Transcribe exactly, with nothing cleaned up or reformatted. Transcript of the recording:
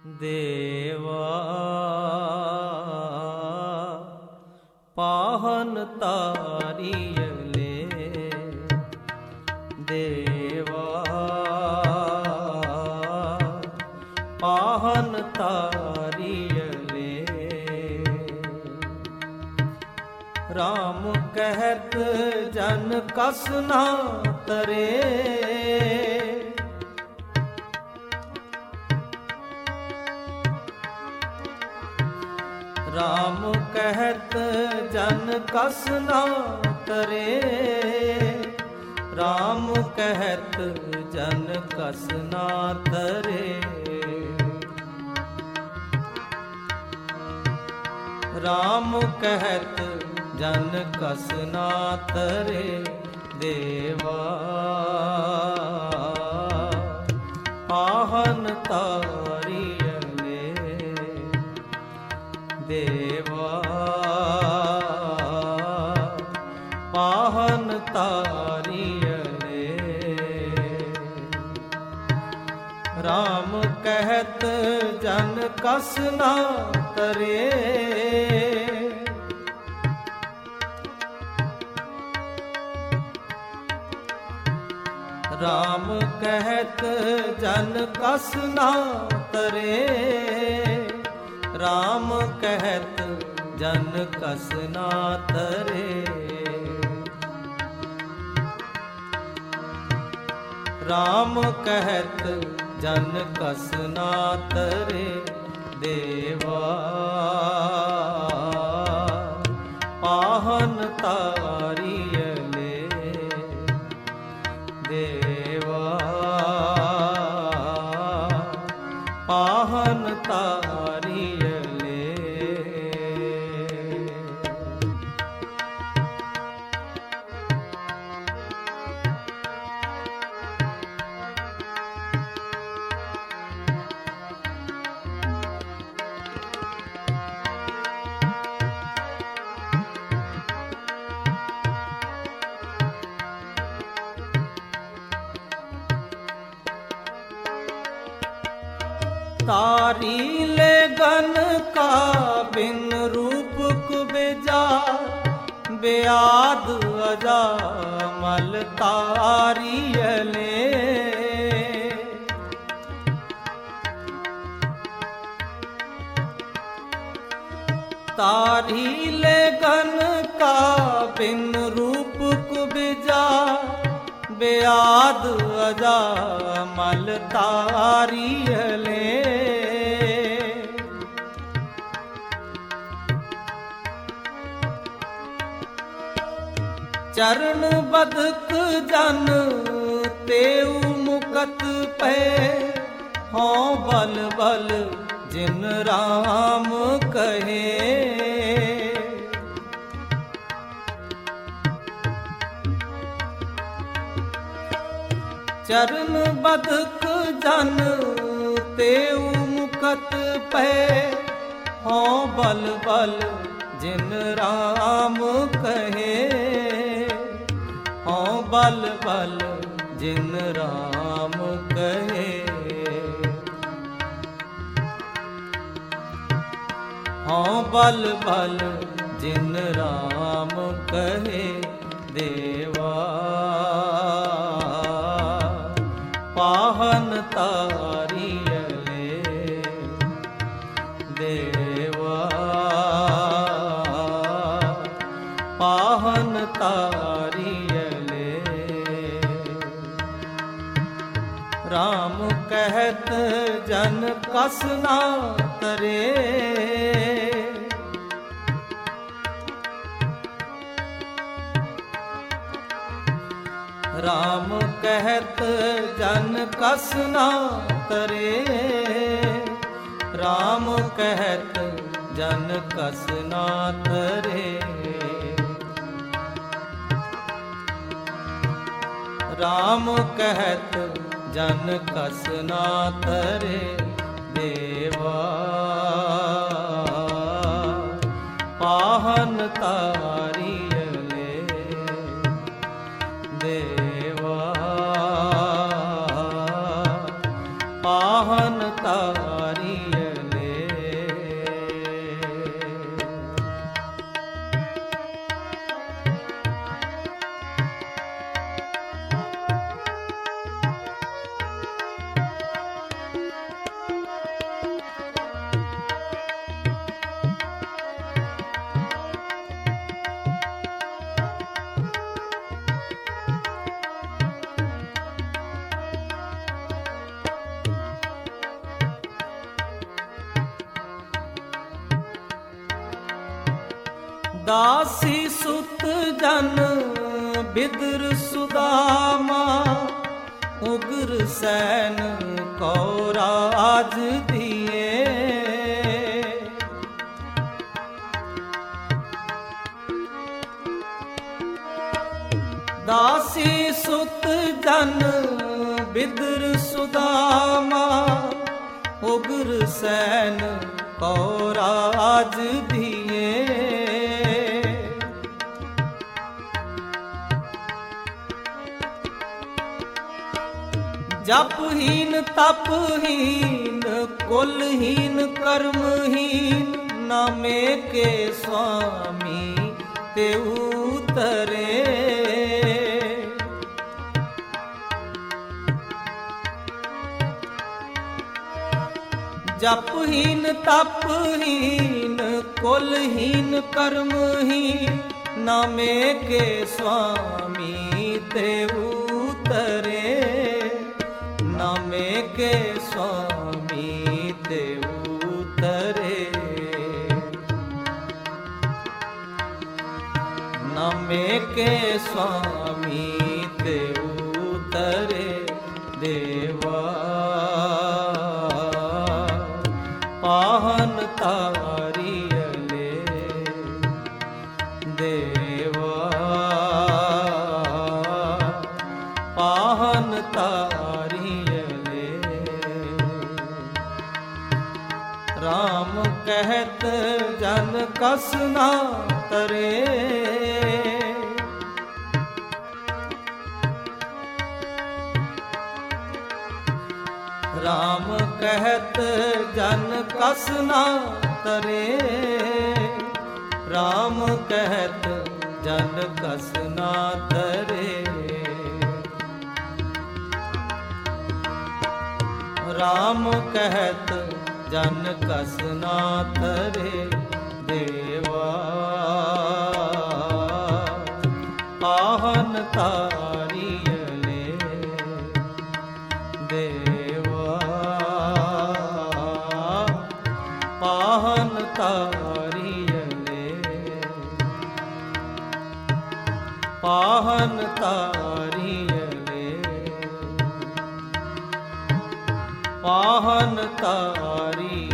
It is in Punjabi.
ਦੇਵਾ ਪਾਹਨ ਤਾਰੀਅਲੇ, ਦੇਵਾ ਪਾਹਨ ਤਾਰੀਅਲੇ। ਰਾਮ ਕਹਿਤ ਜਨ ਕਸ ਨਾ ਤਰੇ, ਰਾਮ ਕਹਿਤ ਜਨ ਕਸ ਨਾ ਤਰੇ, ਰਾਮ ਕਹਿਤ ਜਨ ਕਸ ਨਾ ਤਰੇ। ਰਾਮ ਕਹਿਤ ਜਨ ਕਸ ਨਾ ਤਰੇ, ਦੇਵਾ ਪਾਹਨ ਤਾਰੀਅਲੇ, ਦੇਵਾ ਪਾਹਨ ਤਾਰੀਅਲੇ। ਰਾਮ ਕਹਿਤ ਜਨ ਕਸ ਨਾ ਤਰੇ, ਰਾਮ ਕਹਿਤ ਜਨ ਕਸ ਨਾ ਤਰੇ, ਰਾਮ ਕਹਿਤ ਜਨ ਕਸ ਨਾ ਤਰੇ। ਰਾਮ ਕਹਿਤ ਜਨ ਕਸ ਨਾ ਤਰੇ, ਦੇਵਾ ਪਾਹਨ ਤਾਰੀਅਲੇ, ਦੇਵਾ ਪਾਹਨ ਤਾਰੀਅਲੇ। तारी ले गन का बिन रूप कुबेजा, बेआद अजा मल तारियले। तारी ले गन का बिन रूप कुबेजा, बेआद अजा मल तारियले। चरण बदक जन तेऊ मुकत पे, हों बल बल जिन राम कहे। चरण बदक जन तेऊ मुकत पे, हों बल बल जिन राम कहे। हों बल बल जिन राम कहे। हों बल बल जिन राम कहे, देवा पाहन तारियले, देवा पाहन तारियले। राम कहत जन कस ना तरे, राम कहत जन कस ना तरे, राम कहत जन कस ना तरे। राम कहत जन कस ना तरे, देवा पाहन तारियले, देवा पाहन तारी ਤਾਰੀਅਲੇ। ਦਾਸੀ ਸੁਤ ਜਨ ਬਿਦਰ ਸੁਦਾਮਾ, ਉਗਰ ਸੈਨ ਕੋ ਰਾਜ ਦੀਏ। ਦਾਸੀ ਸੁਤ ਜਨ ਬਿਦਰ ਸੁਦਾਮਾ, ਉਗਰ ਸੈਨ ਕੋ ਰਾਜ ਦੀਏ। ਜਪਹੀਨ ਤਪਹੀਨ ਕੁਲਹੀਨ ਕਰਮਹੀਨ, ਨਾਮੇ ਕੇ ਸੁਆਮੀ ਤੇ ਉਤਰੇ। ਜਪਹੀਨ ਤਪਹੀਨ ਕੁਲਹੀਨ ਕਰਮਹੀਨ, ਨਾਮੇ ਕੇ ਸੁਆਮੀ ਤੇ ਉਤਰੇ। ਨਾਮੇ ਕੇ ਸੁਆਮੀ ਤੇ ਉਤਰੇ। ਨਾਮੇ ਕੇ ਸੁਆਮੀ ਤੇ ਉਤਰੇ। ਦੇਵਾ ਪਾਹਨ ਤਾਰੀਅਲੇ। ਦੇਵਾ ਪਾਹਨ ਤਾਰੀਅਲੇ। ਰਾਮ ਕਹਿਤ ਜਨ ਕਸ ਨਾ ਤਰੇ। ਰਾਮ ਕਹਿਤ ਜਨ ਕਸ ਨਾ ਤਰੇ। ਰਾਮ ਕਹਿਤ ਜਨ ਕਸ ਨਾ ਤਰੇ। ਰਾਮ ਕਹਿਤ ਜਨ ਕਸ ਨਾ ਤਰੇ। ਦੇਵਾ ਪਾਹਨ ਤਾਰੀਅਲੇ। ਦੇਵਾ ਪਾਹਨ ਤਾਰੀਅਲੇ। ਪਾਹਨ ਤਾਰੀਅਲੇ। ਪਾਹਨ ਤਾਰੀ